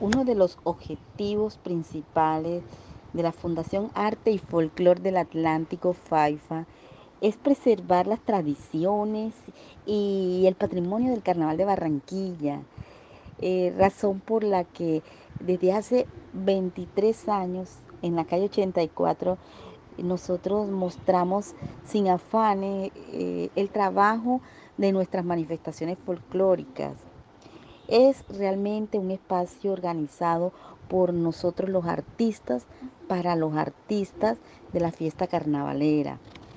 Uno de los objetivos principales de la Fundación Arte y Folclor del Atlántico, FAIFA, es preservar las tradiciones y el patrimonio del Carnaval de Barranquilla, razón por la que desde hace 23 años en la calle 84 nosotros mostramos sin afanes el trabajo de nuestras manifestaciones folclóricas. Es realmente un espacio organizado por nosotros los artistas para los artistas de la fiesta carnavalera.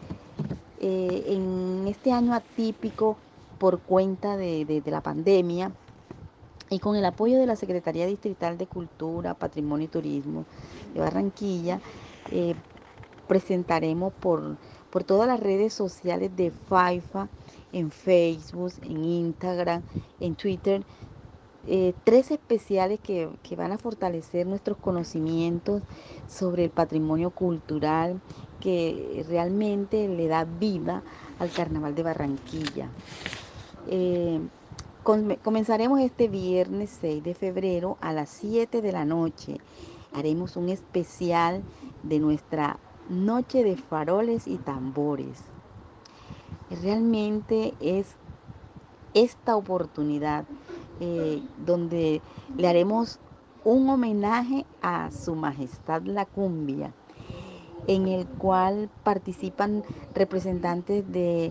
En este año atípico por cuenta de la pandemia y con el apoyo de la Secretaría Distrital de Cultura, Patrimonio y Turismo de Barranquilla, eh, presentaremos por todas las redes sociales de FAIFA, en Facebook, en Instagram, en Twitter, tres especiales que van a fortalecer nuestros conocimientos sobre el patrimonio cultural que realmente le da vida al Carnaval de Barranquilla. Eh, Comenzaremos este viernes 6 de febrero a las 7 de la noche. Haremos un especial de nuestra Noche de Faroles y Tambores. Realmente es esta oportunidad donde le haremos un homenaje a Su Majestad la Cumbia, en el cual participan representantes de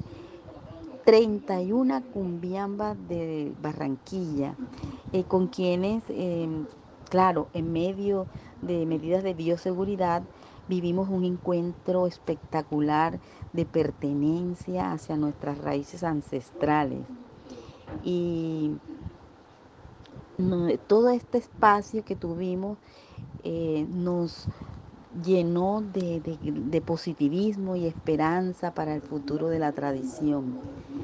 31 cumbiambas de Barranquilla, con quienes, claro, en medio de medidas de bioseguridad, vivimos un encuentro espectacular de pertenencia hacia nuestras raíces ancestrales. Y todo este espacio que tuvimos nos llenó de positivismo y esperanza para el futuro de la tradición.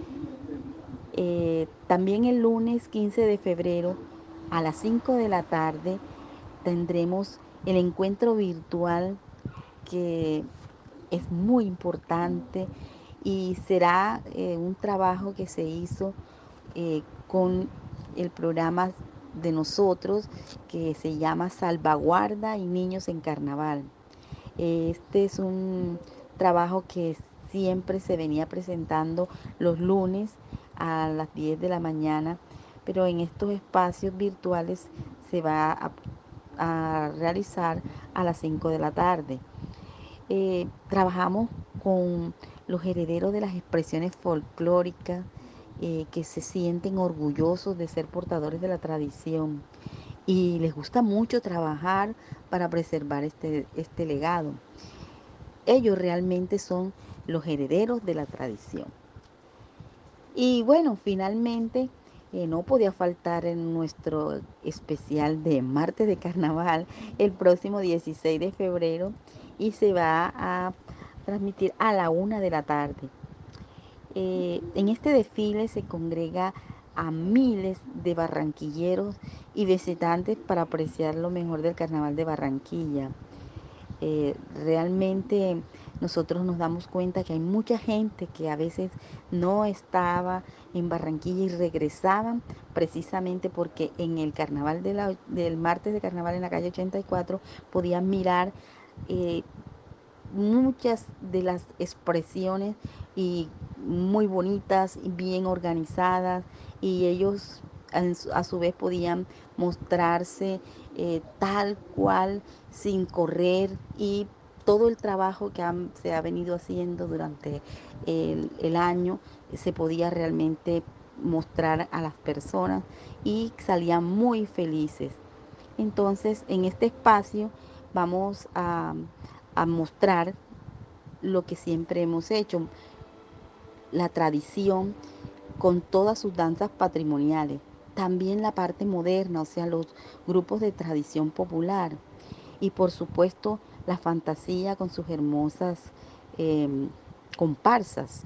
También el lunes 15 de febrero a las 5 de la tarde tendremos el encuentro virtual que es muy importante y será un trabajo que se hizo con el programa de nosotros que se llama Salvaguarda y Niños en Carnaval. Este es un trabajo que siempre se venía presentando los lunes a las 10 de la mañana, pero en estos espacios virtuales se va a realizar a las 5 de la tarde. Trabajamos con los herederos de las expresiones folclóricas que se sienten orgullosos de ser portadores de la tradición y les gusta mucho trabajar para preservar este legado. Ellos realmente son los herederos de la tradición. Y bueno, finalmente no podía faltar en nuestro especial de martes de carnaval el próximo 16 de febrero y se va a transmitir a la 1 de la tarde. En este desfile se congrega a miles de barranquilleros y visitantes para apreciar lo mejor del carnaval de Barranquilla. Realmente nosotros nos damos cuenta que hay mucha gente que a veces no estaba en Barranquilla y regresaban precisamente porque en el carnaval del martes de carnaval en la calle 84 podían mirar eh, muchas de las expresiones y muy bonitas, bien organizadas y ellos a su vez podían mostrarse tal cual sin correr y todo el trabajo que se ha venido haciendo durante el año se podía realmente mostrar a las personas y salían muy felices. Entonces, en este espacio vamos a mostrar lo que siempre hemos hecho, la tradición con todas sus danzas patrimoniales, también la parte moderna, o sea, los grupos de tradición popular y por supuesto la fantasía con sus hermosas eh, comparsas.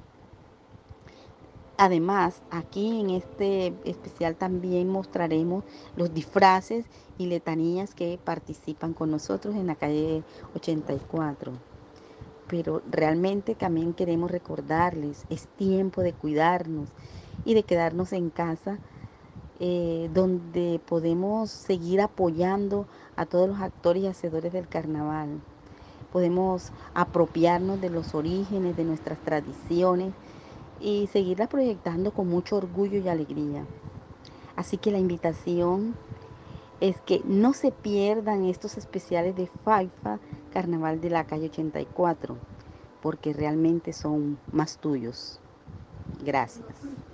Además, aquí en este especial también mostraremos los disfraces y letanías que participan con nosotros en la calle 84. Pero realmente también queremos recordarles, es tiempo de cuidarnos y de quedarnos en casa donde podemos seguir apoyando a todos los actores y hacedores del carnaval. Podemos apropiarnos de los orígenes, de nuestras tradiciones y seguirlas proyectando con mucho orgullo y alegría. Así que la invitación es que no se pierdan estos especiales de Faifa Carnaval de la calle 84, porque realmente son más tuyos. Gracias.